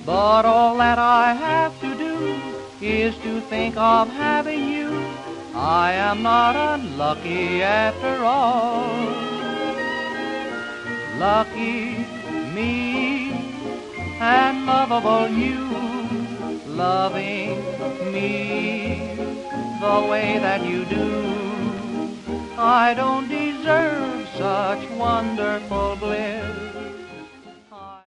But all that I have to do is to think of having you. I am not unlucky after all. Lucky me and lovable you, loving me the way that you do. I don't deserve such wonderful bliss.